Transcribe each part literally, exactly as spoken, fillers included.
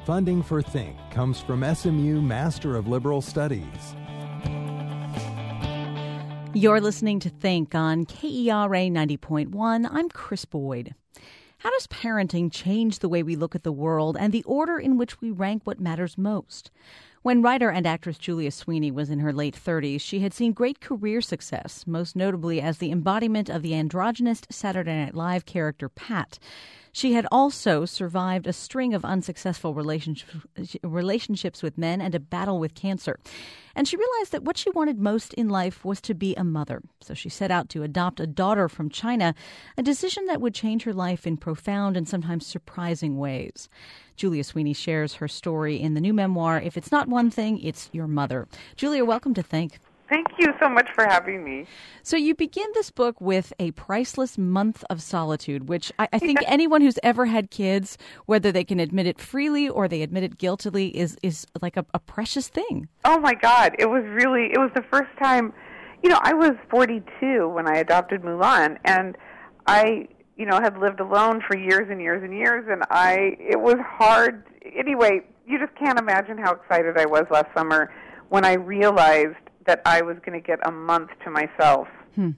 Funding for Think comes from S M U Master of Liberal Studies. You're listening to Think on K E R A ninety point one. I'm Chris Boyd. How does parenting change the way we look at the world and the order in which we rank what matters most? When writer and actress Julia Sweeney was in her late thirties, she had seen great career success, most notably as the embodiment of the androgynous Saturday Night Live character Pat. She had also survived a string of unsuccessful relationships, relationships with men and a battle with cancer. And she realized that what she wanted most in life was to be a mother. So she set out to adopt a daughter from China, a decision that would change her life in profound and sometimes surprising ways. Julia Sweeney shares her story in the new memoir, If It's Not One Thing, It's Your Mother. Julia, welcome to Think. Thank you so much for having me. So you begin this book with a priceless month of solitude, which I, I think anyone who's ever had kids, whether they can admit it freely or they admit it guiltily, is, is like a, a precious thing. Oh, my God. It was really, it was the first time, you know, I was forty-two when I adopted Mulan, and I, you know, had lived alone for years and years and years, and I, it was hard. Anyway, you just can't imagine how excited I was last summer when I realized that I was going to get a month to myself. Hmm.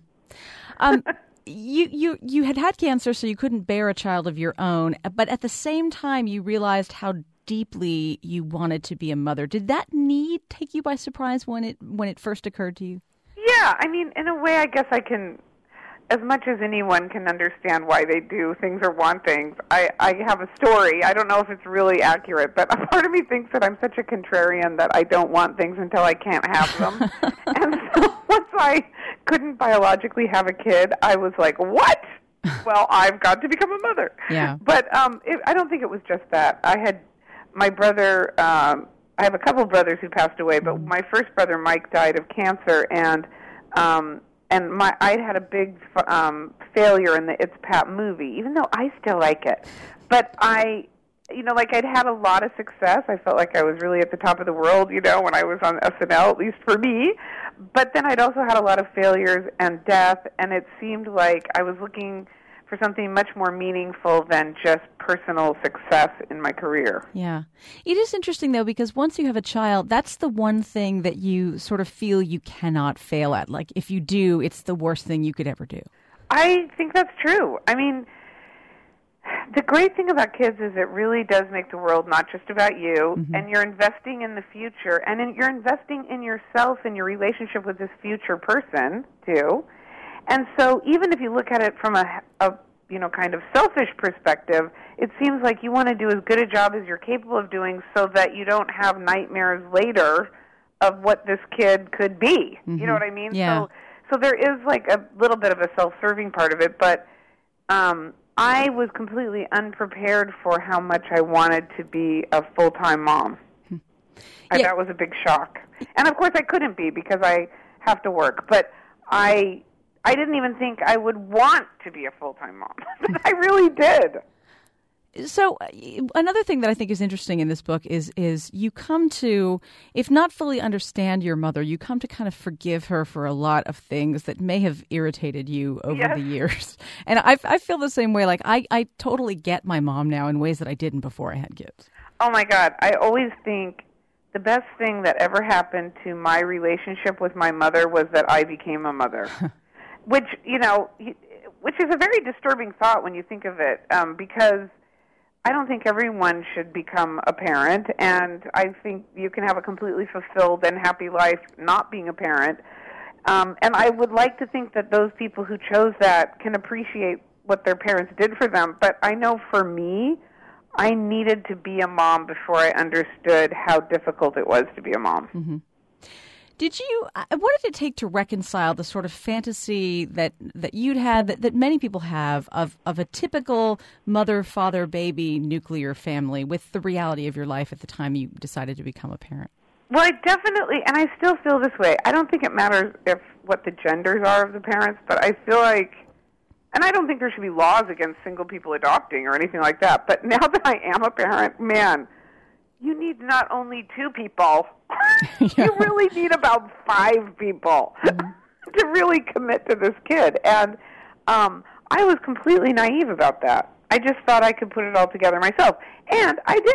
Um, you, you, you had had cancer, so you couldn't bear a child of your own. But at the same time, you realized how deeply you wanted to be a mother. Did that need take you by surprise when it when it first occurred to you? Yeah, I mean, in a way, I guess I can, as much as anyone can understand why they do things or want things. I, I have a story. I don't know if it's really accurate, but a part of me thinks that I'm such a contrarian that I don't want things until I can't have them. And so once I couldn't biologically have a kid, I was like, what? Well, I've got to become a mother. Yeah. But um, it, I don't think it was just that. I had my brother, um, I have a couple of brothers who passed away, but my first brother, Mike, died of cancer, and um, And my, I'd had a big um, failure in the It's Pat movie, even though I still like it. But I, you know, like I'd had a lot of success. I felt like I was really at the top of the world, you know, when I was on S N L, at least for me. But then I'd also had a lot of failures and death, and it seemed like I was looking for something much more meaningful than just personal success in my career. Yeah. It is interesting, though, because once you have a child, that's the one thing that you sort of feel you cannot fail at. Like, if you do, it's the worst thing you could ever do. I think that's true. I mean, the great thing about kids is it really does make the world not just about you, mm-hmm. and you're investing in the future, and in, you're investing in yourself and your relationship with this future person, too. And so even if you look at it from a, a you know, kind of selfish perspective, it seems like you want to do as good a job as you're capable of doing so that you don't have nightmares later of what this kid could be. Mm-hmm. You know what I mean? Yeah. So, so there is like a little bit of a self-serving part of it, but um, I was completely unprepared for how much I wanted to be a full-time mom. Hmm. I, yeah. That was a big shock. And of course I couldn't be because I have to work, but I... I didn't even think I would want to be a full-time mom. But I really did. So another thing that I think is interesting in this book is is you come to, if not fully understand your mother, you come to kind of forgive her for a lot of things that may have irritated you over yes. the years. And I, I feel the same way. Like, I, I totally get my mom now in ways that I didn't before I had kids. Oh, my God. I always think the best thing that ever happened to my relationship with my mother was that I became a mother. Which, you know, which is a very disturbing thought when you think of it, um, because I don't think everyone should become a parent, and I think you can have a completely fulfilled and happy life not being a parent. Um, and I would like to think that those people who chose that can appreciate what their parents did for them. But I know for me, I needed to be a mom before I understood how difficult it was to be a mom. Mm-hmm. Did you, what did it take to reconcile the sort of fantasy that, that you'd had, that, that many people have, of, of a typical mother, father, baby, nuclear family with the reality of your life at the time you decided to become a parent? Well, I definitely, and I still feel this way. I don't think it matters if what the genders are of the parents, but I feel like, and I don't think there should be laws against single people adopting or anything like that, but now that I am a parent, man, you need not only two people, yeah. you really need about five people mm-hmm. to really commit to this kid. And um, I was completely naive about that. I just thought I could put it all together myself. And I did.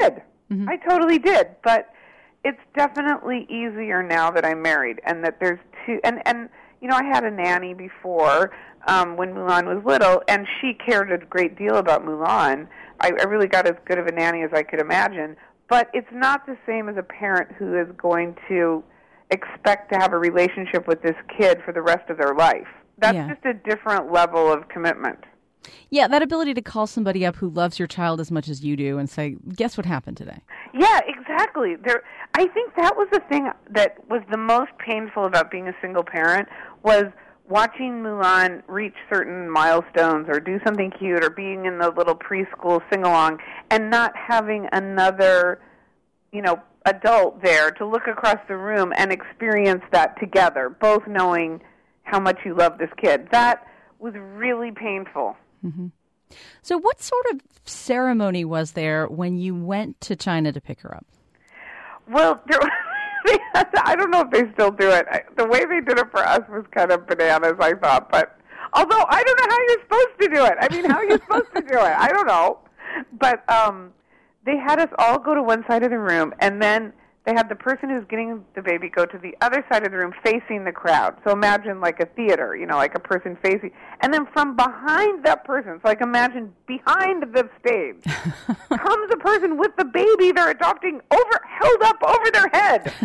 Mm-hmm. I totally did. But it's definitely easier now that I'm married, and that there's two. And and you know, I had a nanny before um, when Mulan was little, and she cared a great deal about Mulan. I, I really got as good of a nanny as I could imagine. But it's not the same as a parent who is going to expect to have a relationship with this kid for the rest of their life. That's yeah. just a different level of commitment. Yeah, that ability to call somebody up who loves your child as much as you do and say, guess what happened today? Yeah, exactly. There, I think that was the thing that was the most painful about being a single parent, was watching Mulan reach certain milestones or do something cute or being in the little preschool sing-along and not having another, you know, adult there to look across the room and experience that together, both knowing how much you love this kid. That was really painful. Mm-hmm. So what sort of ceremony was there when you went to China to pick her up? Well, there was, I don't know if they still do it. I, the way they did it for us was kind of bananas, I thought. But although I don't know how you're supposed to do it. I mean, how are you supposed to do it? I don't know. But um, they had us all go to one side of the room, and then they had the person who's getting the baby go to the other side of the room facing the crowd. So imagine like a theater, you know, like a person facing. And then from behind that person, so like imagine behind the stage, comes a person with the baby they're adopting over, held up over their head.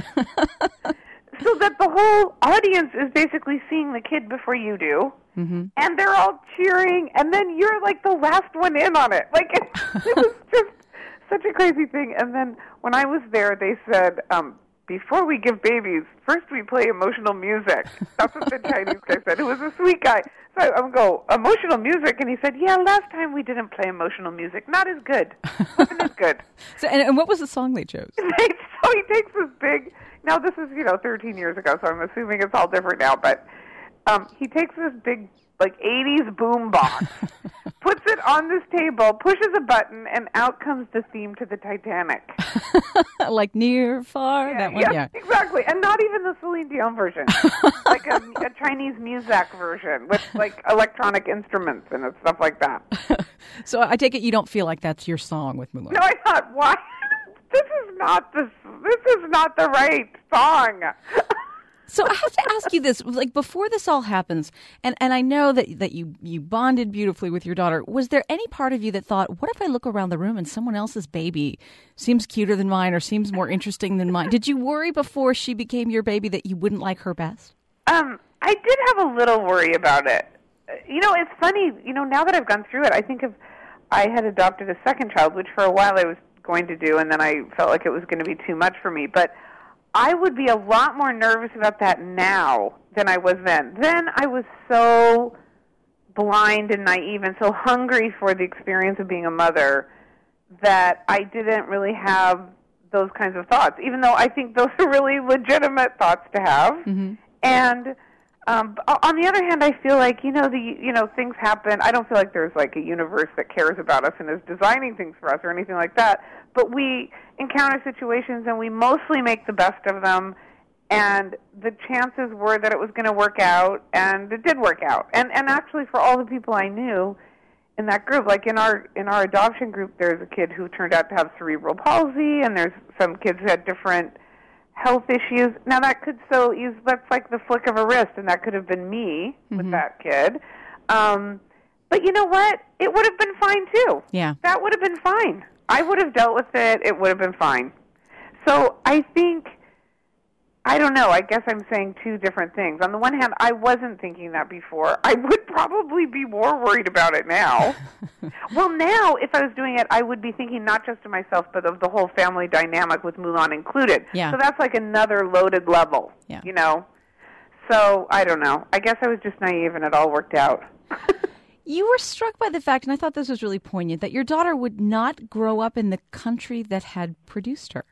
So that the whole audience is basically seeing the kid before you do. Mm-hmm. And they're all cheering, and then you're like the last one in on it. Like, it, it was just such a crazy thing. And then when I was there, they said, um, before we give babies, first we play emotional music. That's what the Chinese guy said. It was a sweet guy. So I'm go, emotional music? And he said, yeah, last time we didn't play emotional music. Not as good. Wasn't as good. So, and, and what was the song they chose? So he takes this big, now this is, you know, thirteen years ago, so I'm assuming it's all different now, but um, he takes this big, like, eighties boom box, puts it on this table, pushes a button, and out comes the theme to the Titanic. Like Near, Far, Yeah, that one? yes, Yeah, exactly. And not even the Celine Dion version. Like a, a Chinese Muzak version with, like, electronic instruments and stuff like that. So I take it you don't feel like that's your song with Mulan. No, I thought, why? This is not the, this is not the right song. So I have to ask you this, like before this all happens, and, and I know that, that you, you bonded beautifully with your daughter, was there any part of you that thought, what if I look around the room and someone else's baby seems cuter than mine or seems more interesting than mine? Did you worry before she became your baby that you wouldn't like her best? Um, I did have a little worry about it. You know, it's funny, you know, now that I've gone through it, I think if I had adopted a second child, which for a while I was going to do, and then I felt like it was going to be too much for me, but I would be a lot more nervous about that now than I was then. Then I was so blind and naive and so hungry for the experience of being a mother that I didn't really have those kinds of thoughts, even though I think those are really legitimate thoughts to have. Mm-hmm. And um, on the other hand, I feel like, you know, the you know things happen. I don't feel like there's like a universe that cares about us and is designing things for us or anything like that. But we encounter situations and we mostly make the best of them. And the chances were that it was going to work out, and it did work out. And and actually, for all the people I knew in that group, like in our in our adoption group, there's a kid who turned out to have cerebral palsy, and there's some kids who had different health issues. Now that could so use that's like the flick of a wrist, and that could have been me mm-hmm. with that kid. Um, but you know what? It would have been fine too. Yeah, that would have been fine. I would have dealt with it. It would have been fine. So I think, I don't know, I guess I'm saying two different things. On the one hand, I wasn't thinking that before. I would probably be more worried about it now. Well, now, if I was doing it, I would be thinking not just of myself, but of the whole family dynamic with Mulan included. Yeah. So that's like another loaded level, yeah. you know? So, I don't know. I guess I was just naive and it all worked out. You were struck by the fact, and I thought this was really poignant, that your daughter would not grow up in the country that had produced her.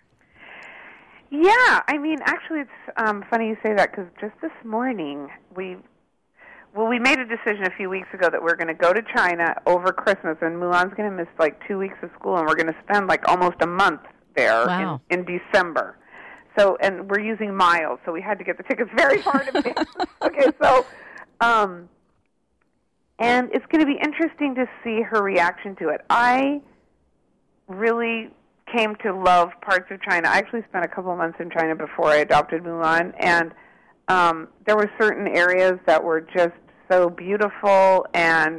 Yeah, I mean, actually, it's um, funny you say that because just this morning we, well, we made a decision a few weeks ago that we're going to go to China over Christmas, and Mulan's going to miss like two weeks of school, and we're going to spend like almost a month there wow. in, in December. So, and we're using miles, so we had to get the tickets very far in advance. Okay, so. Um, And it's going to be interesting to see her reaction to it. I really came to love parts of China. I actually spent a couple of months in China before I adopted Mulan, and um, there were certain areas that were just so beautiful, and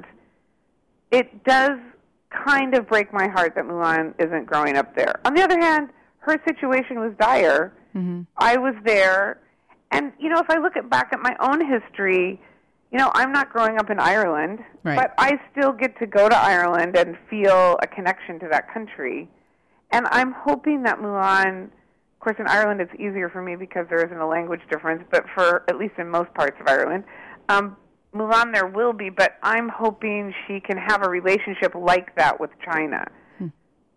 it does kind of break my heart that Mulan isn't growing up there. On the other hand, her situation was dire. Mm-hmm. I was there, and, you know, if I look at, back at my own history, you know, I'm not growing up in Ireland, right. but I still get to go to Ireland and feel a connection to that country. And I'm hoping that Mulan, of course, in Ireland it's easier for me because there isn't a language difference, but for, at least in most parts of Ireland, um, Mulan there will be, but I'm hoping she can have a relationship like that with China. Hmm.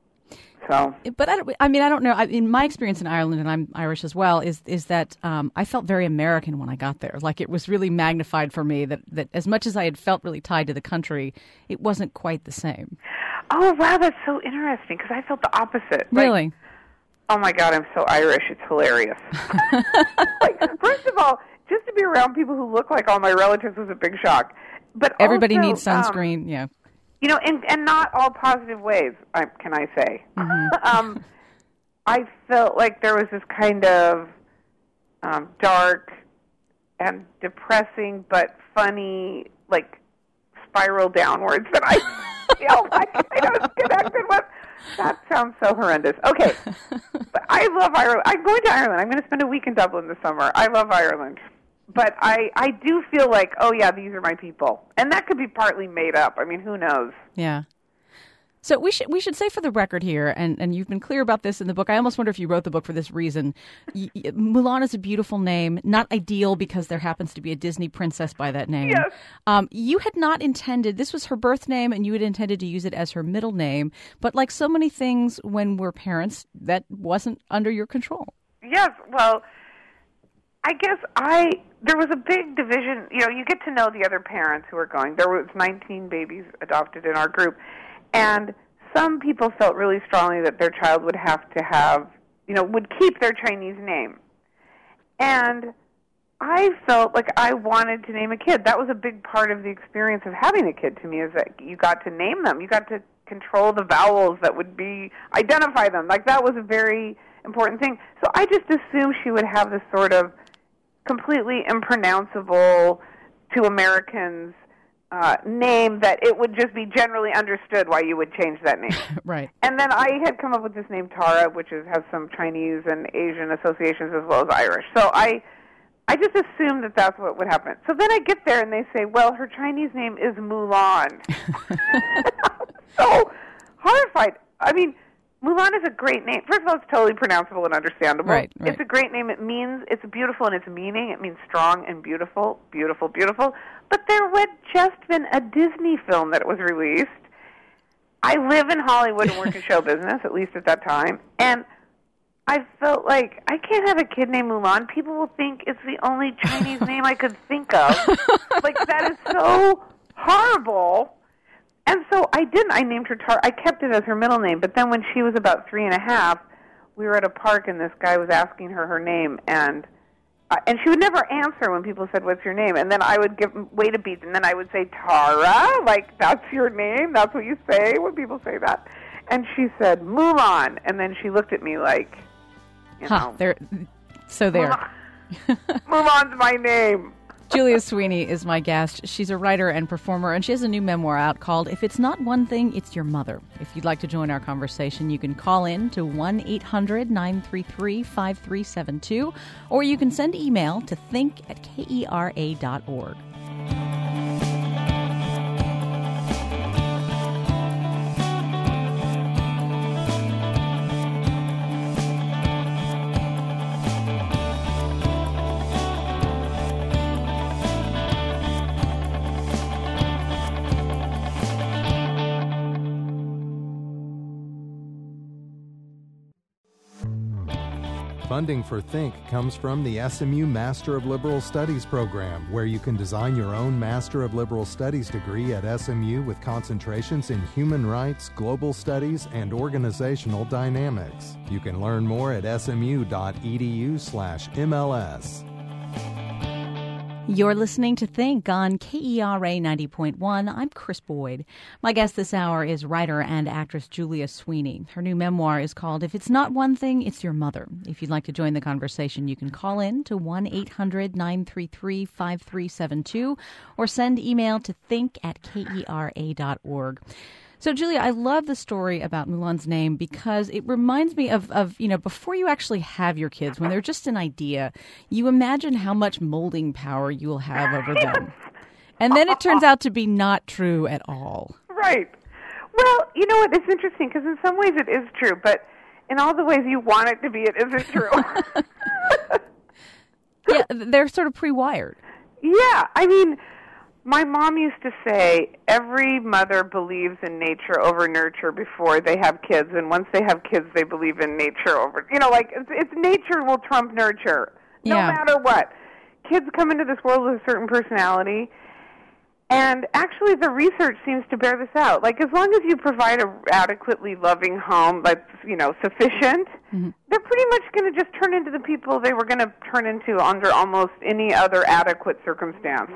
So, But I, don't, I mean, I don't know. I, in my experience in Ireland, and I'm Irish as well, is is that um, I felt very American when I got there. Like, it was really magnified for me that, that as much as I had felt really tied to the country, it wasn't quite the same. Oh, wow, that's so interesting, because I felt the opposite. Really? Like, oh, my God, I'm so Irish. It's hilarious. Like, first of all, just to be around people who look like all my relatives was a big shock. But everybody also, needs sunscreen, um, yeah. You know, and, and not all positive ways, I, can I say. Mm-hmm. um, I felt like there was this kind of um, dark and depressing but funny, like, spiral downwards that I feel like I was connected with. That sounds so horrendous. Okay, but I love Ireland. I'm going to Ireland. I'm going to spend a week in Dublin this summer. I love Ireland. But I, I do feel like, oh, yeah, these are my people. And that could be partly made up. I mean, who knows? Yeah. So we should we should say for the record here, and, and you've been clear about this in the book. I almost wonder if you wrote the book for this reason. Y- y- Mulan is a beautiful name, not ideal because there happens to be a Disney princess by that name. Yes. Um, you had not intended, this was her birth name, and you had intended to use it as her middle name. But like so many things when we're parents, that wasn't under your control. Yes, well, I guess I, there was a big division. You know, you get to know the other parents who are going. There was nineteen babies adopted in our group. And some people felt really strongly that their child would have to have, you know, would keep their Chinese name. And I felt like I wanted to name a kid. That was a big part of the experience of having a kid to me, is that you got to name them. You got to control the vowels that would be, identify them. Like, that was a very important thing. So I just assumed she would have this sort of completely impronounceable to Americans Uh, name that it would just be generally understood why you would change that name. Right. And then I had come up with this name Tara, which is, has some Chinese and Asian associations as well as Irish. So I I just assumed that that's what would happen. So then I get there and they say, well, her Chinese name is Mulan. So horrified. I mean, Mulan is a great name. First of all, it's totally pronounceable and understandable. Right, right. It's a great name. It means, it's beautiful in its meaning. It means strong and beautiful, beautiful, beautiful. But there had just been a Disney film that was released. I live in Hollywood and work in show business, at least at that time. And I felt like, I can't have a kid named Mulan. People will think it's the only Chinese name I could think of. Like, that is so horrible. And so I didn't. I named her Tara. I kept it as her middle name. But then when she was about three and a half, we were at a park, and this guy was asking her her name, and uh, and she would never answer when people said, "What's your name?" And then I would give wait a beat, and then I would say, "Tara, like that's your name? That's what you say when people say that?" And she said, "Mulan," and then she looked at me like, you huh, know, there. So there. Mulan. Mulan's my name. Julia Sweeney is my guest. She's a writer and performer, and she has a new memoir out called If It's Not One Thing, It's Your Mother. If you'd like to join our conversation, you can call in to one eight hundred nine three three five three seven two, or you can send email to think at kera dot org. Funding for Think comes from the S M U Master of Liberal Studies program, where you can design your own Master of Liberal Studies degree at S M U with concentrations in human rights, global studies, and organizational dynamics. You can learn more at smu dot edu slash MLS. You're listening to Think on K E R A ninety point one. I'm Chris Boyd. My guest this hour is writer and actress Julia Sweeney. Her new memoir is called If It's Not One Thing, It's Your Mother. If you'd like to join the conversation, you can call in to one eight hundred nine three three five three seven two or send email to think at K E R A dot org. So, Julia, I love the story about Mulan's name because it reminds me of, of, you know, before you actually have your kids, when they're just an idea, you imagine how much molding power you will have over them. And then it turns out to be not true at all. Right. Well, you know what? It's interesting because in some ways it is true, but in all the ways you want it to be, it isn't true. Yeah, they're sort of pre-wired. Yeah. I mean, my mom used to say every mother believes in nature over nurture before they have kids, and once they have kids, they believe in nature over, you know, like it's, it's nature will trump nurture, no Yeah. matter what. Kids come into this world with a certain personality, and actually the research seems to bear this out. Like, as long as you provide a adequately loving home that's, you know, sufficient, mm-hmm. they're pretty much going to just turn into the people they were going to turn into under almost any other adequate circumstance.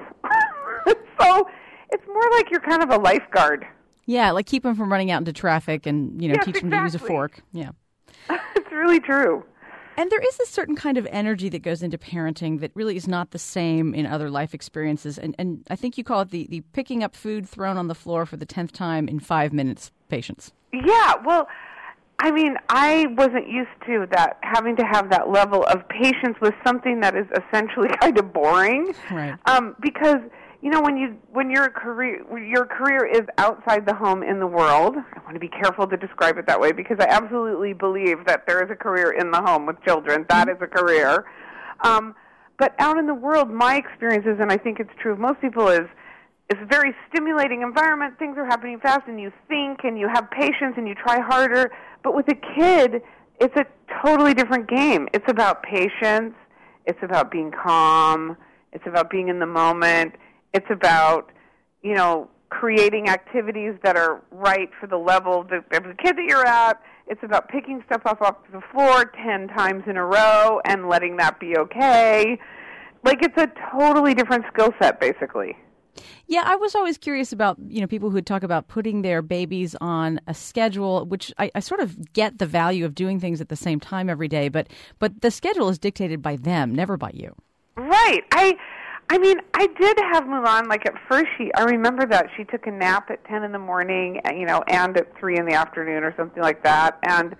So it's more like you're kind of a lifeguard. Yeah, like keep them from running out into traffic and, you know, yes, teach them exactly. to use a fork. Yeah. It's really true. And there is a certain kind of energy that goes into parenting that really is not the same in other life experiences. And, and I think you call it the, the picking up food thrown on the floor for the tenth time in five minutes patience. Yeah, well, I mean, I wasn't used to that, having to have that level of patience with something that is essentially kind of boring. Right. Um, because, you know, when you when your career your career is outside the home in the world, I want to be careful to describe it that way because I absolutely believe that there is a career in the home with children. That is a career. Um, but out in the world, my experience is, and I think it's true of most people, is it's a very stimulating environment. Things are happening fast, and you think, and you have patience, and you try harder. But with a kid, it's a totally different game. It's about patience. It's about being calm. It's about being in the moment. It's about, you know, creating activities that are right for the level of the, of the kid that you're at. It's about picking stuff up off the floor ten times in a row and letting that be okay. Like, it's a totally different skill set, basically. Yeah, I was always curious about, you know, people who would talk about putting their babies on a schedule, which I, I sort of get the value of doing things at the same time every day, but but the schedule is dictated by them, never by you. Right. I I mean, I did have Mulan, like at first she, I remember that she took a nap at ten in the morning, you know, and at three in the afternoon or something like that, and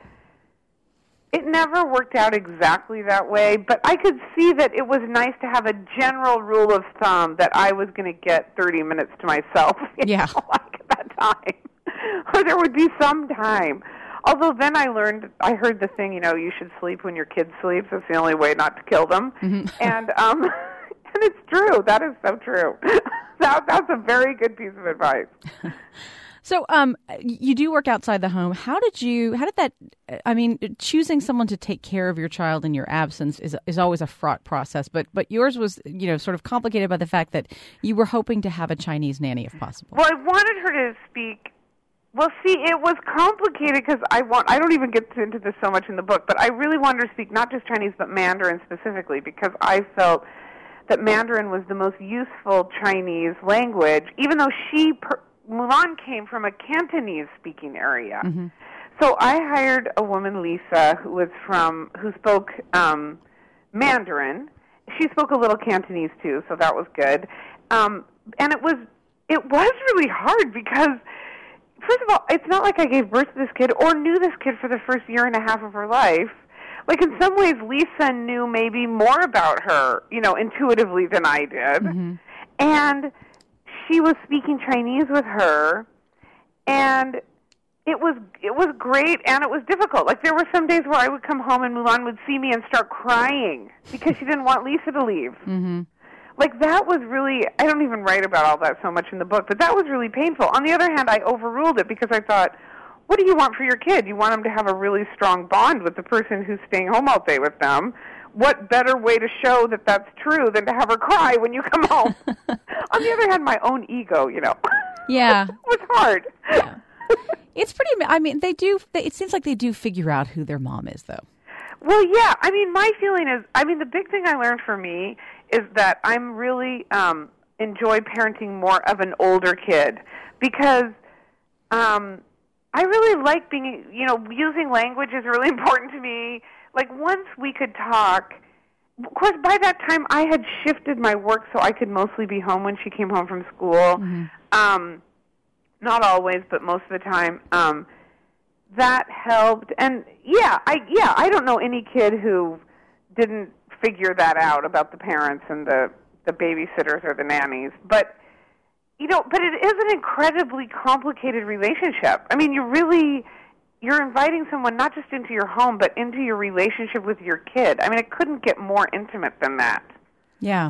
it never worked out exactly that way, but I could see that it was nice to have a general rule of thumb that I was going to get thirty minutes to myself, you yeah. know, like at that time, or there would be some time. Although then I learned, I heard the thing, you know, you should sleep when your kid sleeps. That's the only way not to kill them, mm-hmm. and um. And it's true. That is so true. that, that's a very good piece of advice. So um, you do work outside the home. How did you, how did that, I mean, choosing someone to take care of your child in your absence is is always a fraught process, but but yours was, you know, sort of complicated by the fact that you were hoping to have a Chinese nanny if possible. Well, I wanted her to speak. Well, see, it was complicated because I want, I don't even get into this so much in the book, but I really wanted her to speak not just Chinese, but Mandarin specifically, because I felt that Mandarin was the most useful Chinese language, even though she, per, Mulan came from a Cantonese-speaking area. Mm-hmm. So I hired a woman, Lisa, who was from, who spoke um, Mandarin. She spoke a little Cantonese too, so that was good. Um, and it was, it was really hard because, first of all, it's not like I gave birth to this kid or knew this kid for the first year and a half of her life. Like, in some ways, Lisa knew maybe more about her, you know, intuitively than I did. Mm-hmm. And she was speaking Chinese with her, and it was it was great, and it was difficult. Like, there were some days where I would come home and Mulan would see me and start crying because she didn't want Lisa to leave. Mm-hmm. Like, that was really, I don't even write about all that so much in the book, but that was really painful. On the other hand, I overruled it because I thought, what do you want for your kid? You want them to have a really strong bond with the person who's staying home all day with them. What better way to show that that's true than to have her cry when you come home? On the other hand, my own ego, you know. Yeah. It was hard. Yeah. It's pretty, I mean, they do, they, it seems like they do figure out who their mom is, though. Well, yeah. I mean, my feeling is, I mean, the big thing I learned for me is that I'm really um, enjoy parenting more of an older kid because um, I really like being, you know, using language is really important to me. Like once we could talk, of course by that time I had shifted my work so I could mostly be home when she came home from school. Mm-hmm. Um, not always, but most of the time. Um, that helped. And yeah, I yeah, I don't know any kid who didn't figure that out about the parents and the, the babysitters or the nannies. But you know, but it is an incredibly complicated relationship. I mean, you really, you're inviting someone not just into your home, but into your relationship with your kid. I mean, it couldn't get more intimate than that. Yeah.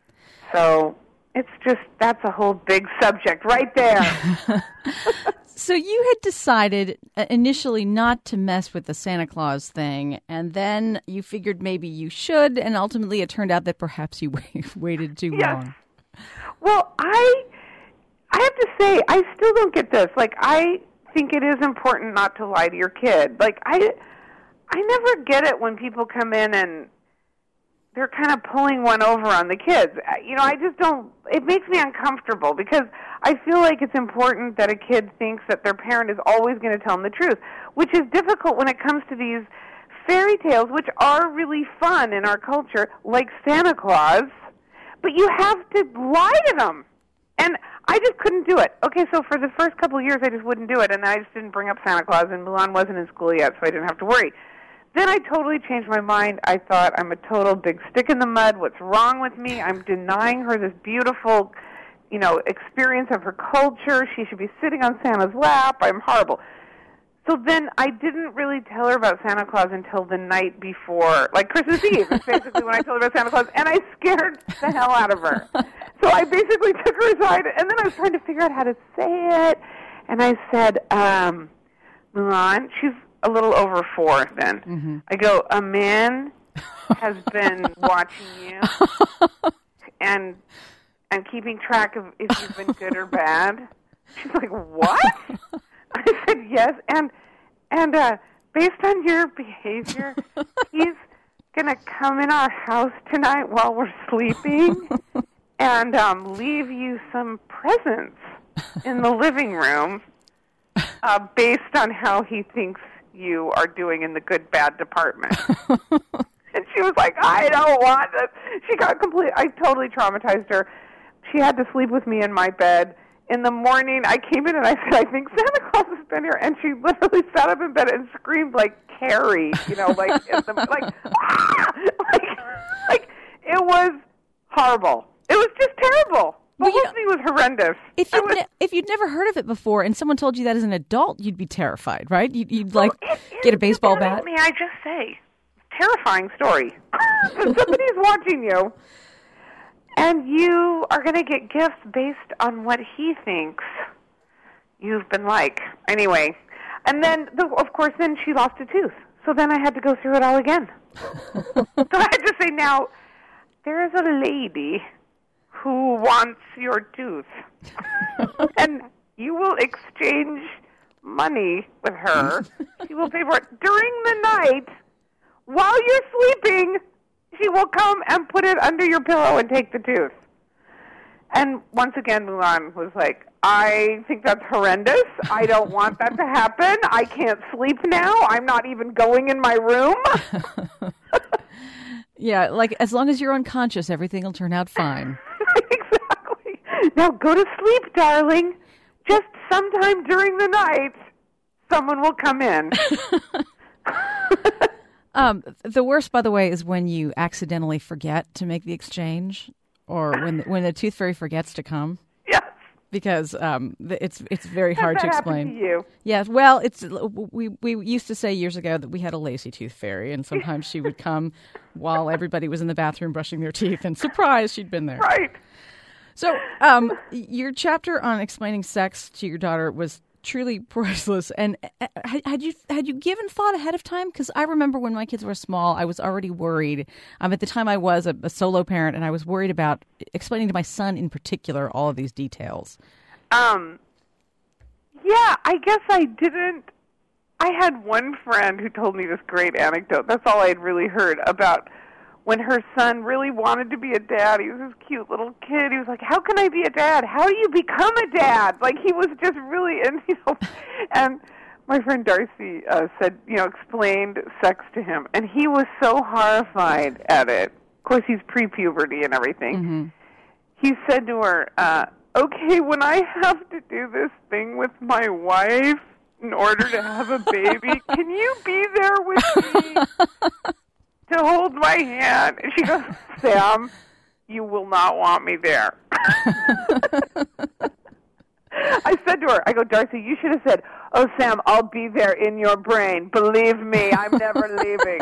So it's just, that's a whole big subject right there. So you had decided initially not to mess with the Santa Claus thing, and then you figured maybe you should, and ultimately it turned out that perhaps you waited too yes. long. Well, I... I have to say, I still don't get this. Like, I think it is important not to lie to your kid. Like, I, I never get it when people come in and they're kind of pulling one over on the kids. You know, I just don't, it makes me uncomfortable because I feel like it's important that a kid thinks that their parent is always going to tell them the truth, which is difficult when it comes to these fairy tales, which are really fun in our culture, like Santa Claus, but you have to lie to them. And I just couldn't do it. Okay, so for the first couple of years, I just wouldn't do it, and I just didn't bring up Santa Claus, and Mulan wasn't in school yet, so I didn't have to worry. Then I totally changed my mind. I thought, I'm a total big stick in the mud. What's wrong with me? I'm denying her this beautiful, you know, experience of her culture. She should be sitting on Santa's lap. I'm horrible. So then I didn't really tell her about Santa Claus until the night before, like Christmas Eve is basically when I told her about Santa Claus, and I scared the hell out of her. So I basically took her aside, and then I was trying to figure out how to say it, and I said, um, Mulan, she's a little over four then. Mm-hmm. I go, a man has been watching you and and keeping track of if you've been good or bad. She's like, what? I said yes, and and uh, based on your behavior, he's going to come in our house tonight while we're sleeping and um, leave you some presents in the living room uh, based on how he thinks you are doing in the good-bad department. And she was like, I don't want this. She got complete. I totally traumatized her. She had to sleep with me in my bed. In the morning, I came in and I said, I think Santa Claus has been here. And she literally sat up in bed and screamed like Carrie, you know, like, in the, like, ah! like, like, it was horrible. It was just terrible. The well, whole thing was horrendous. If you'd, was, ne- if you'd never heard of it before and someone told you that as an adult, you'd be terrified, right? You'd, you'd well, like, it, it, get a baseball bat. May I just say, terrifying story. Somebody's watching you. And you are going to get gifts based on what he thinks you've been like. Anyway, and then, the, of course, then she lost a tooth. So then I had to go through it all again. So I had to say, now, there is a lady who wants your tooth. And you will exchange money with her. She will pay for it. During the night, while you're sleeping, she will come and put it under your pillow and take the tooth. And once again, Mulan was like, I think that's horrendous. I don't want that to happen. I can't sleep now. I'm not even going in my room. Yeah, like as long as you're unconscious, everything will turn out fine. Exactly. Now go to sleep, darling. Just sometime during the night, someone will come in. Um, the worst, by the way, is when you accidentally forget to make the exchange, or when when the tooth fairy forgets to come. Yes, because um, it's it's very hard Has to that explain. happened to you? Yes, well, it's we we used to say years ago that we had a lazy tooth fairy, and sometimes she would come while everybody was in the bathroom brushing their teeth, and surprise, she'd been there. Right. So, um, your chapter on explaining sex to your daughter was truly priceless. And had you had you given thought ahead of time? Because I remember when my kids were small, I was already worried. Um, at the time, I was a, a solo parent, and I was worried about explaining to my son in particular all of these details. Um. Yeah, I guess I didn't. I had one friend who told me this great anecdote. That's all I had really heard about when her son really wanted to be a dad. He was this cute little kid. He was like, how can I be a dad? How do you become a dad? Like, he was just really, and, you know, and my friend Darcy uh, said, you know, explained sex to him, and he was so horrified at it. Of course, he's pre-puberty and everything. Mm-hmm. He said to her, uh, okay, when I have to do this thing with my wife in order to have a baby, can you be there with me to hold my hand? And she goes, Sam, you will not want me there. I said to her, I go, Darcy, you should have said, oh, Sam, I'll be there in your brain. Believe me, I'm never leaving.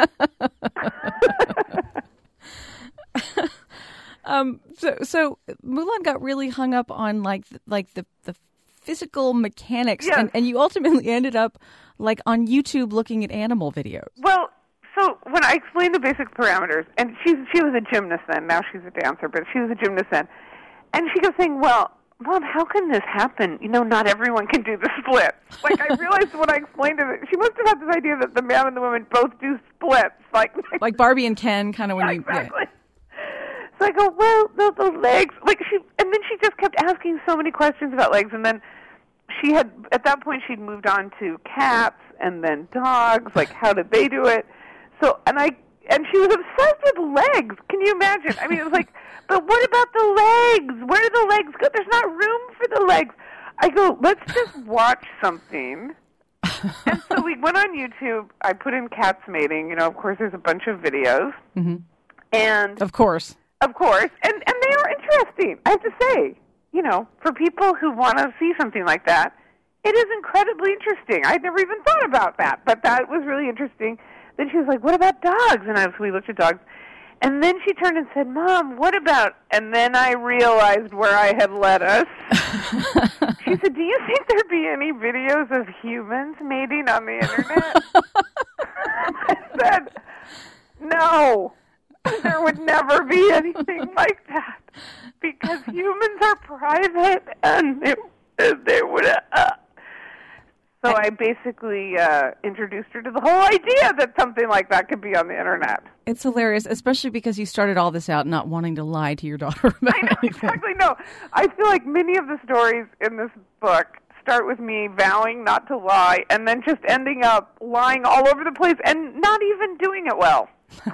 um, so, so Mulan got really hung up on like, like the, the physical mechanics, yes. and, and you ultimately ended up like on YouTube looking at animal videos. Well, so when I explained the basic parameters, and she's, she was a gymnast then, now she's a dancer, but she was a gymnast then, and she kept saying, well, Mom, how can this happen? You know, not everyone can do the splits. Like, I realized when I explained it, she must have had this idea that the man and the woman both do splits. Like, like Barbie and Ken, kind of when yeah, you... Exactly. Yeah. So I go, well, the, the legs. Like, she, and then she just kept asking so many questions about legs, and then she had, at that point, she'd moved on to cats and then dogs. Like, how did they do it? So, and I, and she was obsessed with legs. Can you imagine? I mean, it was like, but what about the legs? Where do the legs go? There's not room for the legs. I go, let's just watch something. And so we went on YouTube. I put in cats mating. You know, of course, there's a bunch of videos. Mm-hmm. And of course. Of course. And, and they are interesting, I have to say. You know, for people who want to see something like that, it is incredibly interesting. I'd never even thought about that, but that was really interesting. Then she was like, what about dogs? And I was, we looked at dogs. And then she turned and said, Mom, what about... And then I realized where I had led us. She said, do you think there'd be any videos of humans mating on the Internet? I said, no. There would never be anything like that. Because humans are private, and they, they would... Uh, So I basically uh, introduced her to the whole idea that something like that could be on the Internet. It's hilarious, especially because you started all this out not wanting to lie to your daughter about I know, anything. exactly. No, I feel like many of the stories in this book start with me vowing not to lie and then just ending up lying all over the place and not even doing it well.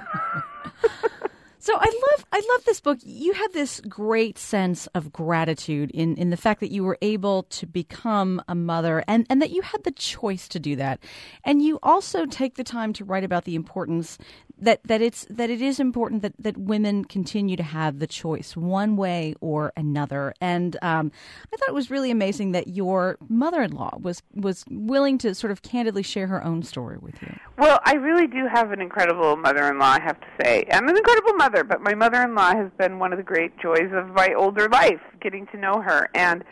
So I love I love this book. You have this great sense of gratitude in, in the fact that you were able to become a mother and, and that you had the choice to do that. And you also take the time to write about the importance that, that it's that it is important that, that women continue to have the choice one way or another. And um, I thought it was really amazing that your mother-in-law was, was willing to sort of candidly share her own story with you. Well, I really do have an incredible mother-in-law, I have to say. I'm an incredible mother, but my mother-in-law has been one of the great joys of my older life, getting to know her. And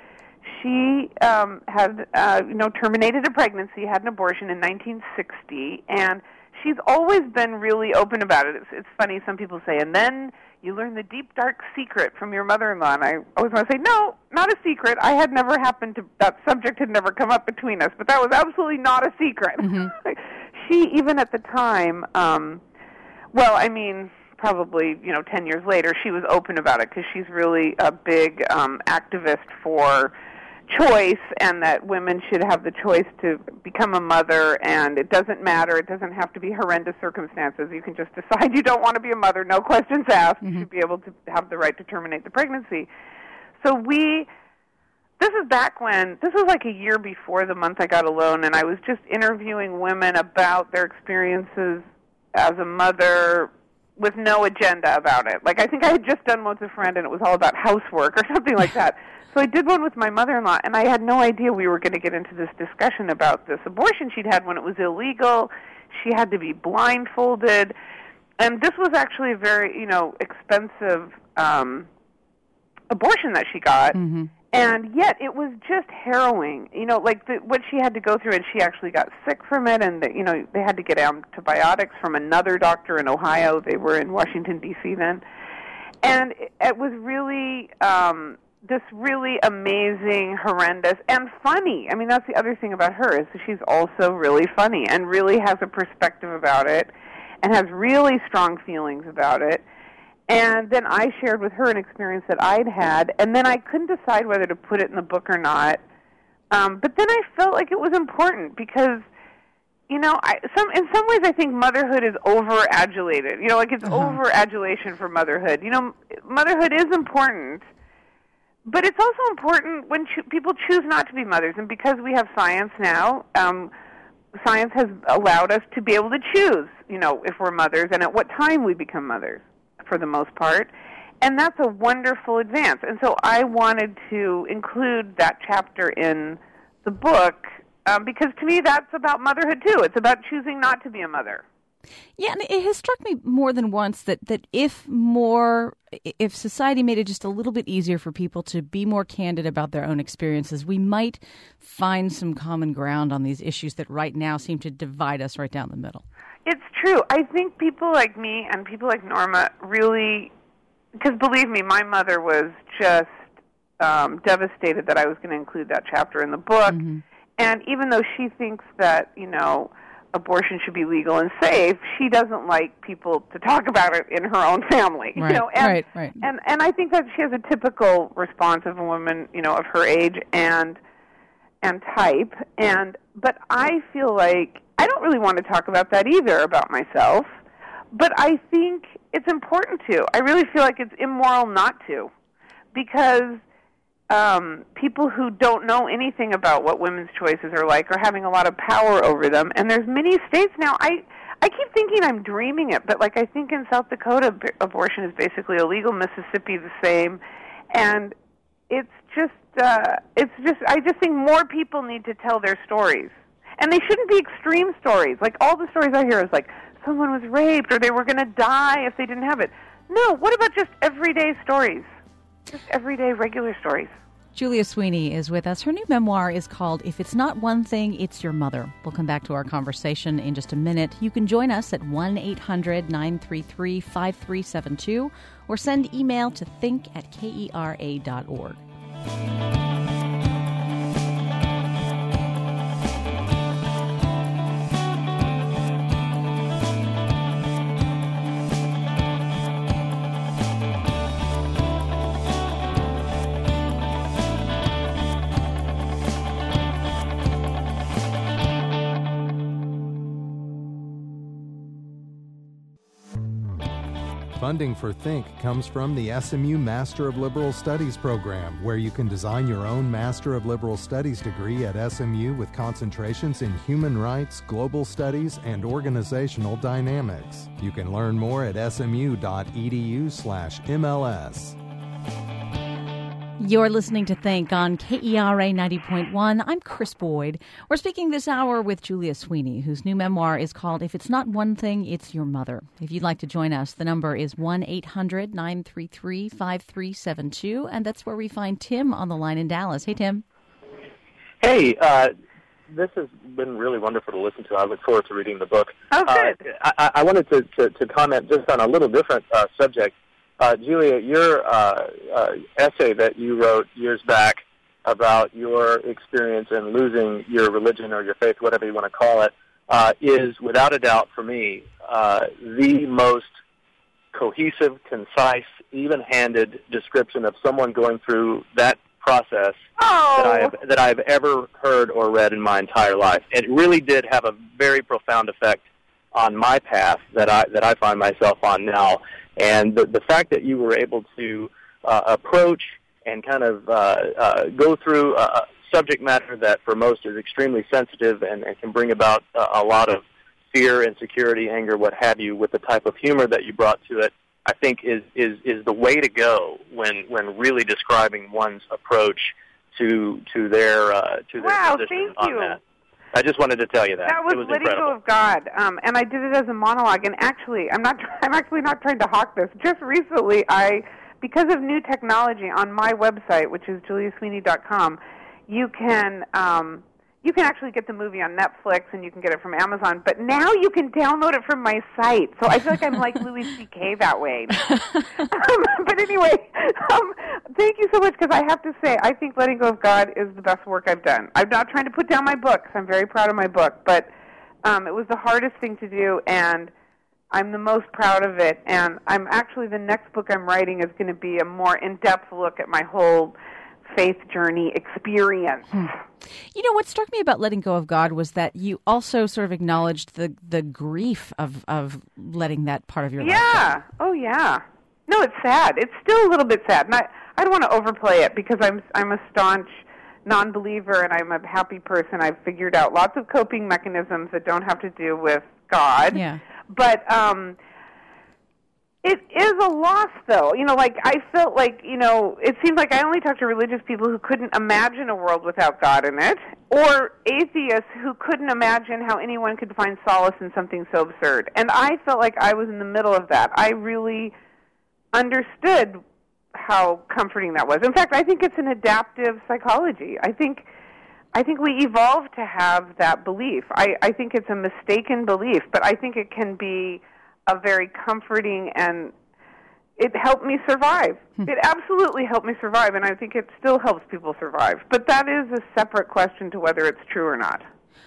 she um, had, uh, you know, terminated a pregnancy, had an abortion in nineteen sixty, and she's always been really open about it. It's, it's funny, some people say, and then you learn the deep, dark secret from your mother-in-law. And I always want to say, no, not a secret. I had never happened to, that subject had never come up between us, but that was absolutely not a secret. Mm-hmm. She, even at the time, um, well, I mean, probably, you know, ten years later, she was open about it because she's really a big um, activist for choice and that women should have the choice to become a mother, and it doesn't matter. It doesn't have to be horrendous circumstances. You can just decide you don't want to be a mother, no questions asked. Mm-hmm. You should be able to have the right to terminate the pregnancy. So we, this is back when, this was like a year before The Month I Got Alone, and I was just interviewing women about their experiences as a mother with no agenda about it. Like, I think I had just done one with a friend, and it was all about housework or something like that. So I did one with my mother-in-law, and I had no idea we were going to get into this discussion about this abortion she'd had when it was illegal. She had to be blindfolded. And this was actually a very, you know, expensive um, abortion that she got. Mm-hmm. And yet it was just harrowing, you know, like the, what she had to go through, and she actually got sick from it, and, the, you know, they had to get antibiotics from another doctor in Ohio. They were in Washington, D C then. And it, it was really um, this really amazing, horrendous, and funny. I mean, that's the other thing about her, is that she's also really funny and really has a perspective about it. and has really strong feelings about it. And then I shared with her an experience that I'd had, and then I couldn't decide whether to put it in the book or not. Um, but then I felt like it was important because, you know, I, some in some ways I think motherhood is over-adulated. You know, like it's uh-huh. over-adulation for motherhood. You know, motherhood is important, but it's also important when cho- people choose not to be mothers. And because we have science now, um, science has allowed us to be able to choose, you know, if we're mothers and at what time we become mothers, for the most part. And that's a wonderful advance. And so I wanted to include that chapter in the book um, because to me that's about motherhood too. It's about choosing not to be a mother. Yeah, and it has struck me more than once that, that if more, if society made it just a little bit easier for people to be more candid about their own experiences, we might find some common ground on these issues that right now seem to divide us right down the middle. It's true. I think people like me and people like Norma really, because believe me, my mother was just um, devastated that I was going to include that chapter in the book. Mm-hmm. And even though she thinks that, you know, abortion should be legal and safe, she doesn't like people to talk about it in her own family. Right, you know, and, right, right. And and I think that she has a typical response of a woman, you know, of her age and and type. And but I feel like I don't really want to talk about that either about myself. But I think it's important to. I really feel like it's immoral not to, because Um, people who don't know anything about what women's choices are like are having a lot of power over them. And there's many states now. I I keep thinking I'm dreaming it, but like I think in South Dakota, b- abortion is basically illegal. Mississippi, the same. And it's just uh, it's just I just think more people need to tell their stories, and they shouldn't be extreme stories. Like all the stories I hear is like someone was raped or they were going to die if they didn't have it. No, what about just everyday stories? Just everyday, regular stories. Julia Sweeney is with us. Her new memoir is called If It's Not One Thing, It's Your Mother. We'll come back to our conversation in just a minute. You can join us at one eight hundred nine three three five three seven two or send email to think at kera dot org. Funding for Think comes from the S M U Master of Liberal Studies program, where you can design your own Master of Liberal Studies degree at S M U with concentrations in human rights, global studies, and organizational dynamics. You can learn more at smu.edu slash MLS. You're listening to Think on K E R A ninety point one. I'm Chris Boyd. We're speaking this hour with Julia Sweeney, whose new memoir is called If It's Not One Thing, It's Your Mother. If you'd like to join us, the number is one eight hundred nine three three five three seven two, and that's where we find Tim on the line in Dallas. Hey, Tim. Hey, uh, this has been really wonderful to listen to. I look forward to reading the book. Oh, good. Uh, I, I wanted to, to, to comment just on a little different uh, subject. Uh, Julia, your uh, uh, essay that you wrote years back about your experience in losing your religion or your faith, whatever you want to call it, uh, is without a doubt for me uh, the most cohesive, concise, even-handed description of someone going through that process oh. that I have that I've ever heard or read in my entire life. It really did have a very profound effect on my path that I that I find myself on now. And the, the fact that you were able to uh, approach and kind of uh, uh, go through a subject matter that for most is extremely sensitive and, and can bring about a, a lot of fear, insecurity, anger, what have you, with the type of humor that you brought to it, I think is, is, is the way to go when, when really describing one's approach to to their uh, to their wow, position thank on you. that. I just wanted to tell you that. That was, it was letting incredible. go of God, um, and I did it as a monologue. And actually, I'm not. I'm actually not trying to hawk this. Just recently, I, because of new technology on my website, which is julia sweeney dot com, you can um, you can actually get the movie on Netflix, and you can get it from Amazon. But now you can download it from my site. So I feel like I'm like Louis C K that way. um, but anyway, um, thank you so much, because I have to say, I think Letting Go of God is the best work I've done. I'm not trying to put down my book, 'cause I'm very proud of my book, but um, it was the hardest thing to do, and I'm the most proud of it, and I'm actually, the next book I'm writing is going to be a more in-depth look at my whole faith journey experience. Hmm. You know, what struck me about letting go of God was that you also sort of acknowledged the, the grief of, of letting that part of your life go. Yeah. Oh, yeah. No, it's sad. It's still a little bit sad. And I, I don't want to overplay it because I'm I'm a staunch non-believer and I'm a happy person. I've figured out lots of coping mechanisms that don't have to do with God. Yeah. But um, it is a loss, though. You know, like, I felt like, you know, it seemed like I only talked to religious people who couldn't imagine a world without God in it, or atheists who couldn't imagine how anyone could find solace in something so absurd. And I felt like I was in the middle of that. I really understood how comforting that was. In fact, I think it's an adaptive psychology. I think I think we evolved to have that belief. I, I think it's a mistaken belief, but I think it can be a very comforting, and it helped me survive. Hmm. It absolutely helped me survive, and I think it still helps people survive. But that is a separate question to whether it's true or not.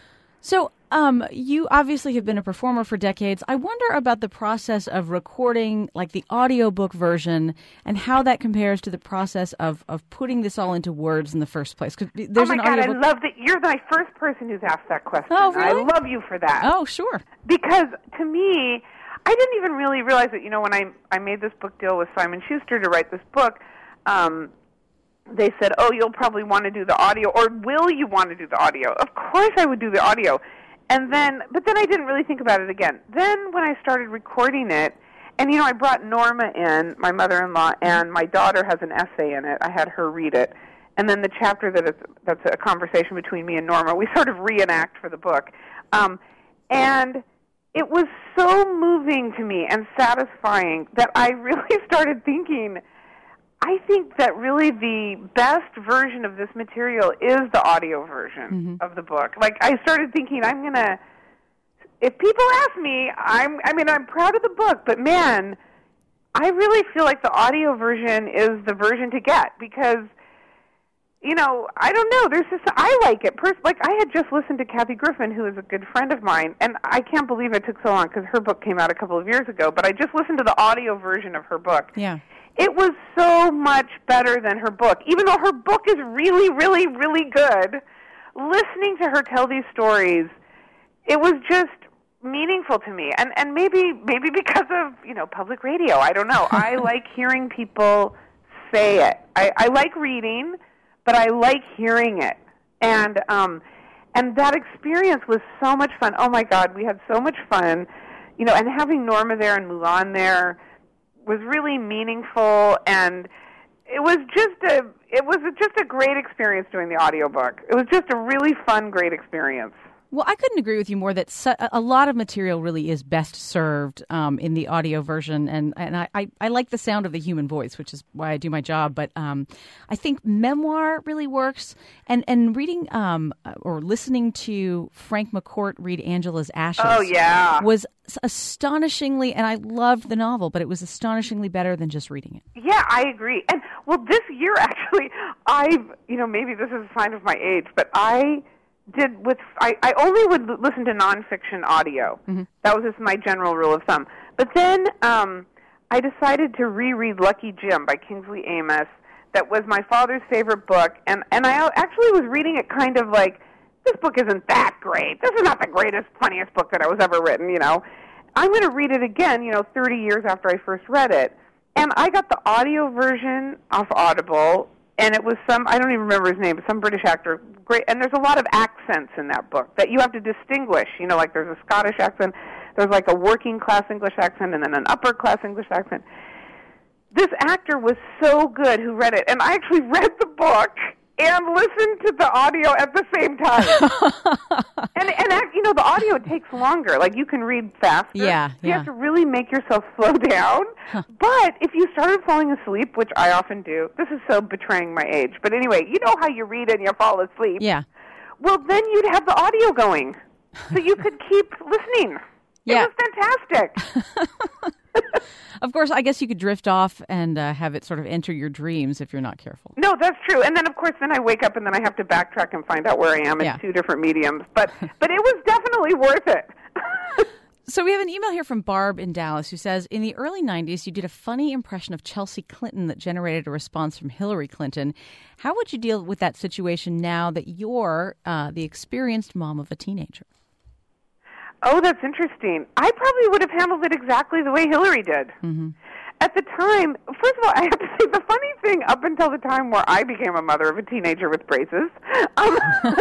So um, you obviously have been a performer for decades. I wonder about the process of recording, like the audiobook version, and how that compares to the process of, of putting this all into words in the first place. 'Cause there's oh, my an God, audiobook... I love that. You're my first person who's asked that question. Oh, really? I love you for that. Oh, sure. Because to me, I didn't even really realize that, you know, when I, I made this book deal with Simon Schuster to write this book, um, they said, oh, you'll probably want to do the audio, or will you want to do the audio? Of course I would do the audio. And then, but then I didn't really think about it again. Then when I started recording it, and, you know, I brought Norma in, my mother-in-law, and my daughter has an essay in it. I had her read it. And then the chapter that is, that's a conversation between me and Norma, we sort of reenact for the book. Um, and it was so moving to me and satisfying that I really started thinking, I think that really the best version of this material is the audio version mm-hmm. of the book. Like, I started thinking, I'm going to, if people ask me, I'm, I mean, I'm proud of the book, but man, I really feel like the audio version is the version to get because, you know, I don't know, there's just, I like it. Pers- like, I had just listened to Kathy Griffin, who is a good friend of mine, and I can't believe it took so long because her book came out a couple of years ago, but I just listened to the audio version of her book. Yeah. It was so much better than her book. Even though her book is really, really, really good, listening to her tell these stories, it was just meaningful to me. And and maybe maybe because of, you know, public radio, I don't know. I like hearing people say it. I, I like reading, but I like hearing it. And um and that experience was so much fun. Oh my God, we had so much fun. You know, and having Norma there and Mulan there was really meaningful, and it was just a it was just a great experience doing the audiobook. It was just a really fun, great experience. Well, I couldn't agree with you more that su- a lot of material really is best served um, in the audio version, and, and I, I, I like the sound of the human voice, which is why I do my job, but um, I think memoir really works, and, and reading um, or listening to Frank McCourt read Angela's Ashes oh, yeah. was astonishingly, and I loved the novel, but it was astonishingly better than just reading it. Yeah, I agree. And, well, this year, actually, I've, you know, maybe this is a sign of my age, but I... did with I, I only would listen to nonfiction audio. Mm-hmm. That was just my general rule of thumb. But then um, I decided to reread Lucky Jim by Kingsley Amis. That was my father's favorite book, and and I actually was reading it kind of like, this book isn't that great. This is not the greatest, funniest book that I was ever written. You know, I'm going to read it again. You know, thirty years after I first read it, and I got the audio version off Audible. And it was some, I don't even remember his name, but some British actor. Great. And there's a lot of accents in that book that you have to distinguish. You know, like there's a Scottish accent, there's like a working class English accent, and then an upper class English accent. This actor was so good who read it. And I actually read the book and listened to the audio at the same time. and, and you know, the audio takes longer. Like, you can read faster. Yeah, You yeah. have to really make yourself slow down. Huh. But if you started falling asleep, which I often do, this is so betraying my age. But anyway, you know how you read and you fall asleep. Yeah. Well, then you'd have the audio going, so you could keep listening. Yeah. It was fantastic. Of course, I guess you could drift off and uh, have it sort of enter your dreams if you're not careful. No, that's true. And then, of course, then I wake up and then I have to backtrack and find out where I am in yeah. two different mediums. But but it was definitely worth it. So we have an email here from Barb in Dallas who says, in the early nineties, you did a funny impression of Chelsea Clinton that generated a response from Hillary Clinton. How would you deal with that situation now that you're uh, the experienced mom of a teenager? Oh, that's interesting. I probably would have handled it exactly the way Hillary did. Mm-hmm. At the time, first of all, I have to say the funny thing up until the time where I became a mother of a teenager with braces. Um,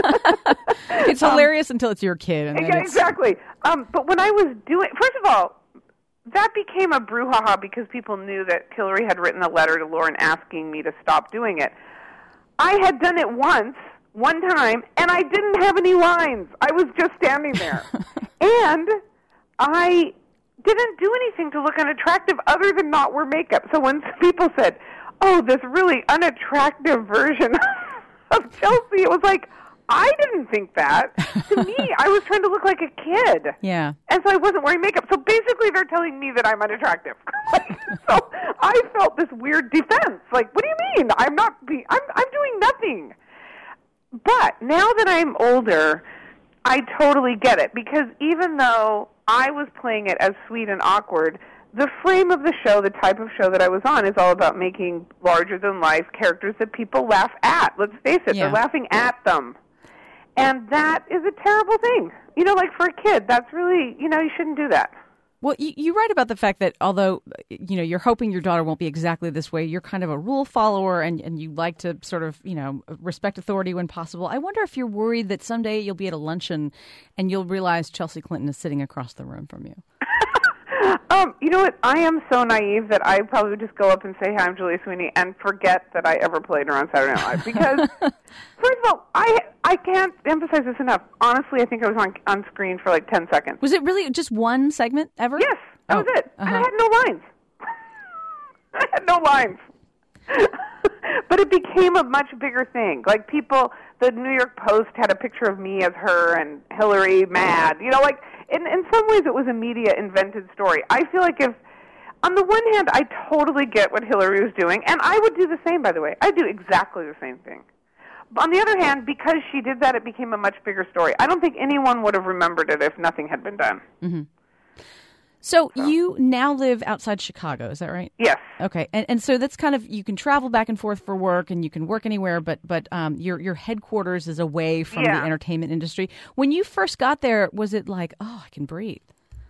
it's hilarious um, until it's your kid. And yeah, it's... exactly. Um, but when I was doing, first of all, that became a brouhaha because people knew that Hillary had written a letter to Lauren asking me to stop doing it. I had done it once, one time, and I didn't have any lines. I was just standing there. And I didn't do anything to look unattractive other than not wear makeup. So when people said, oh, this really unattractive version of Chelsea, it was like, I didn't think that. To me, I was trying to look like a kid. Yeah. And so I wasn't wearing makeup. So basically they're telling me that I'm unattractive. So I felt this weird defense. Like, what do you mean? I'm not be- I'm I'm doing nothing. But now that I'm older, I totally get it, because even though I was playing it as sweet and awkward, the frame of the show, the type of show that I was on, is all about making larger-than-life characters that people laugh at. Let's face it, yeah. They're laughing at them. And that is a terrible thing. You know, like for a kid, that's really, you know, you shouldn't do that. Well, you, you write about the fact that although, you know, you're hoping your daughter won't be exactly this way, you're kind of a rule follower and, and you like to sort of, you know, respect authority when possible. I wonder if you're worried that someday you'll be at a luncheon and you'll realize Chelsea Clinton is sitting across the room from you. um, you know what? I am so naive that I probably would just go up and say, hi, I'm Julia Sweeney, and forget that I ever played her on Saturday Night Live. Because, first of all, I I can't emphasize this enough. Honestly, I think I was on on screen for like ten seconds. Was it really just one segment ever? Yes, that oh, was it. uh-huh. And I had no lines. I had no lines. But it became a much bigger thing. Like people, the New York Post had a picture of me as her and Hillary mad. You know, like in in some ways it was a media invented story. I feel like if, on the one hand, I totally get what Hillary was doing, and I would do the same, by the way. I'd do exactly the same thing. But on the other hand, because she did that, it became a much bigger story. I don't think anyone would have remembered it if nothing had been done. Mm-hmm. So, so you now live outside Chicago, is that right? Yes. Okay, and and so that's kind of, you can travel back and forth for work, and you can work anywhere, but but um, your your headquarters is away from yeah. the entertainment industry. When you first got there, was it like, oh, I can breathe?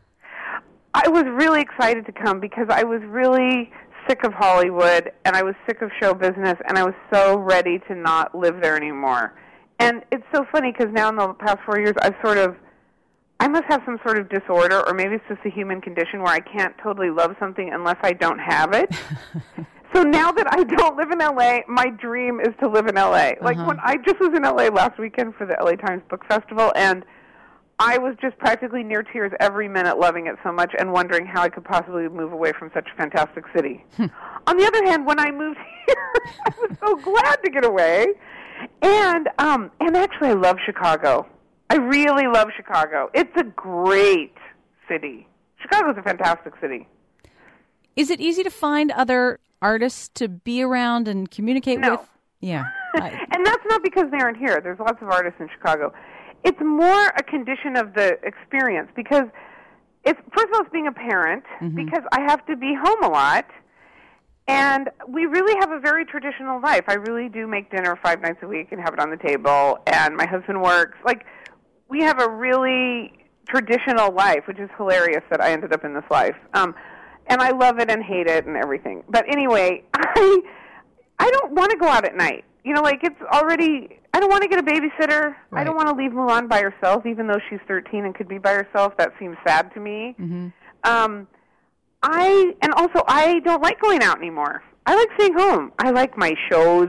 I was really excited to come because I was really sick of Hollywood, and I was sick of show business, and I was so ready to not live there anymore. And it's so funny because now in the past four years, I've sort of, I must have some sort of disorder, or maybe it's just a human condition where I can't totally love something unless I don't have it. So now that I don't live in L A, my dream is to live in L A. Like uh-huh. when I just was in L A last weekend for the L A Times Book Festival, and I was just practically near tears every minute, loving it so much and wondering how I could possibly move away from such a fantastic city. On the other hand, when I moved here, I was so glad to get away. And um, and actually, I love Chicago. I really love Chicago. It's a great city. Chicago's a fantastic city. Is it easy to find other artists to be around and communicate no. with? Yeah. I... And that's not because they aren't here. There's lots of artists in Chicago. It's more a condition of the experience because it's, first of all, it's being a parent mm-hmm. because I have to be home a lot. And we really have a very traditional life. I really do make dinner five nights a week and have it on the table. And my husband works. Like, we have a really traditional life, which is hilarious that I ended up in this life. Um, and I love it and hate it and everything. But anyway, I I don't want to go out at night. You know, like it's already, I don't want to get a babysitter. Right. I don't want to leave Mulan by herself, even though she's thirteen and could be by herself. That seems sad to me. Mm-hmm. Um, I, and also I don't like going out anymore. I like staying home. I like my shows.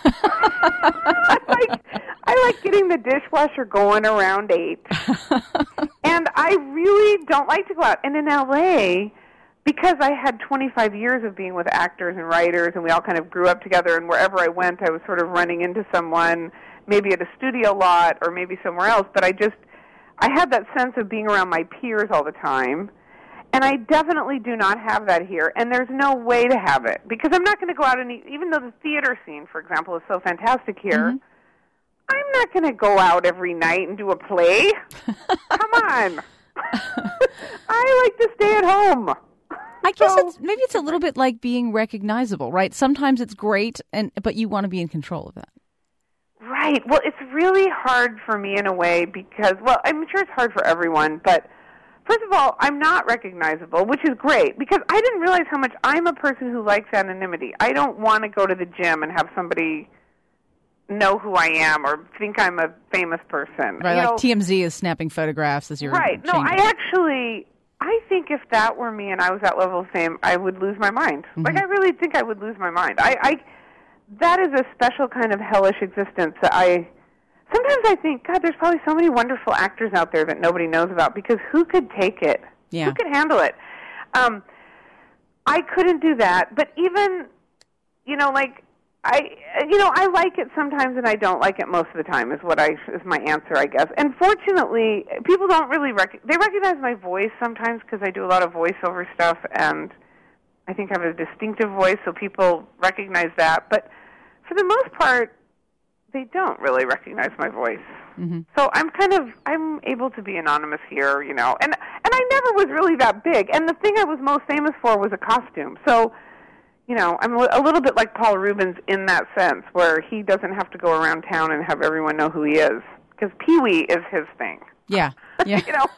I like I like getting the dishwasher going around eight. And I really don't like to go out. And in L A, because I had twenty-five years of being with actors and writers, and we all kind of grew up together, and wherever I went, I was sort of running into someone, maybe at a studio lot or maybe somewhere else. But I just, I had that sense of being around my peers all the time. And I definitely do not have that here, and there's no way to have it, because I'm not going to go out and eat, even though the theater scene, for example, is so fantastic here, mm-hmm. I'm not going to go out every night and do a play. Come on. I like to stay at home. I guess So- it's, maybe it's a little bit like being recognizable, right? Sometimes it's great, and but you want to be in control of that. Right. Well, it's really hard for me in a way because, well, I'm sure it's hard for everyone, but first of all, I'm not recognizable, which is great because I didn't realize how much I'm a person who likes anonymity. I don't want to go to the gym and have somebody know who I am or think I'm a famous person. Right, You like know, T M Z is snapping photographs as you're Right. No, changing. I actually, I think if that were me and I was that level of fame, I would lose my mind. Mm-hmm. Like, I really think I would lose my mind. I, I, that is a special kind of hellish existence that I, sometimes I think, God, there's probably so many wonderful actors out there that nobody knows about because who could take it? Yeah. Who could handle it? Um, I couldn't do that, but even, you know, like, I, you know, I like it sometimes and I don't like it most of the time is what I, is my answer, I guess. And fortunately, people don't really, rec- they recognize my voice sometimes because I do a lot of voiceover stuff and I think I have a distinctive voice, so people recognize that. But for the most part, they don't really recognize my voice. Mm-hmm. So I'm kind of, I'm able to be anonymous here, you know. And, and I never was really that big. And the thing I was most famous for was a costume. So, you know, I'm a little bit like Paul Rubens in that sense, where he doesn't have to go around town and have everyone know who he is, because Pee-wee is his thing. Yeah, yeah. You know,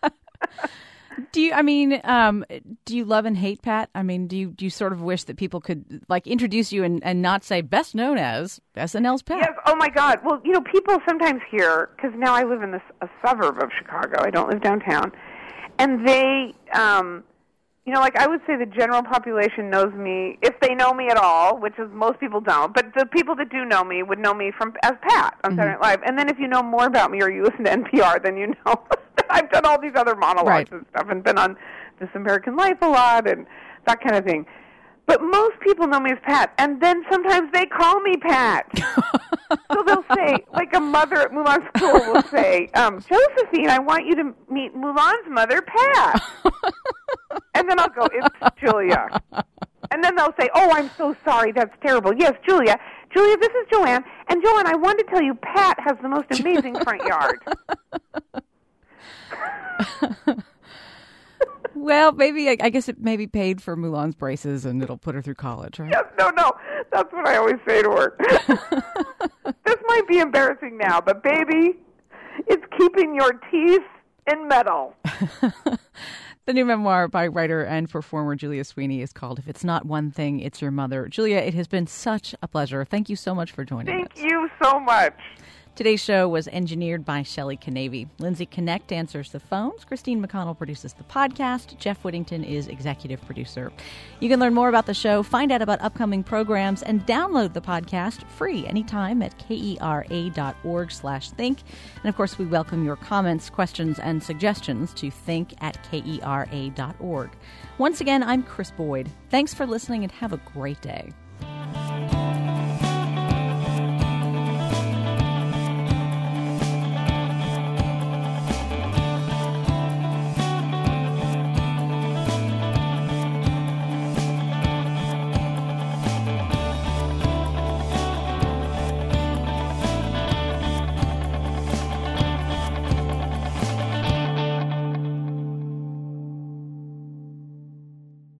Do you? I mean, um, do you love and hate Pat? I mean, do you do you sort of wish that people could like introduce you and, and not say best known as S N L's Pat? yes. Oh my God. Well, you know, people sometimes hear, because now I live in this, a suburb of Chicago. I don't live downtown, and they, um, you know, like I would say, the general population knows me if they know me at all, which is most people don't. But the people that do know me would know me from as Pat on Saturday Night Live. And then if you know more about me or you listen to N P R, then you know. I've done all these other monologues Right. and stuff and been on This American Life a lot and that kind of thing. But most people know me as Pat, and then sometimes they call me Pat. So they'll say, like a mother at Mulan School will say, um, Josephine, I want you to meet Mulan's mother, Pat. And then I'll go, it's Julia. And then they'll say, oh, I'm so sorry, that's terrible. Yes, Julia. Julia, this is Joanne. And Joanne, I wanted to tell you, Pat has the most amazing front yard. Well, maybe I, I guess it maybe paid for Mulan's braces and it'll put her through college, right? Yes, no, no. That's what I always say to her. This might be embarrassing now, but baby, it's keeping your teeth in metal. The new memoir by writer and performer Julia Sweeney is called If It's Not One Thing, It's Your Mother. Julia, it has been such a pleasure. Thank you so much for joining Thank us. you so much. Today's show was engineered by Shelley Canavy. Lindsay Connect answers the phones. Christine McConnell produces the podcast. Jeff Whittington is executive producer. You can learn more about the show, find out about upcoming programs, and download the podcast free anytime at kera.org slash think. And, of course, we welcome your comments, questions, and suggestions to think at kera dot org. Once again, I'm Chris Boyd. Thanks for listening and have a great day.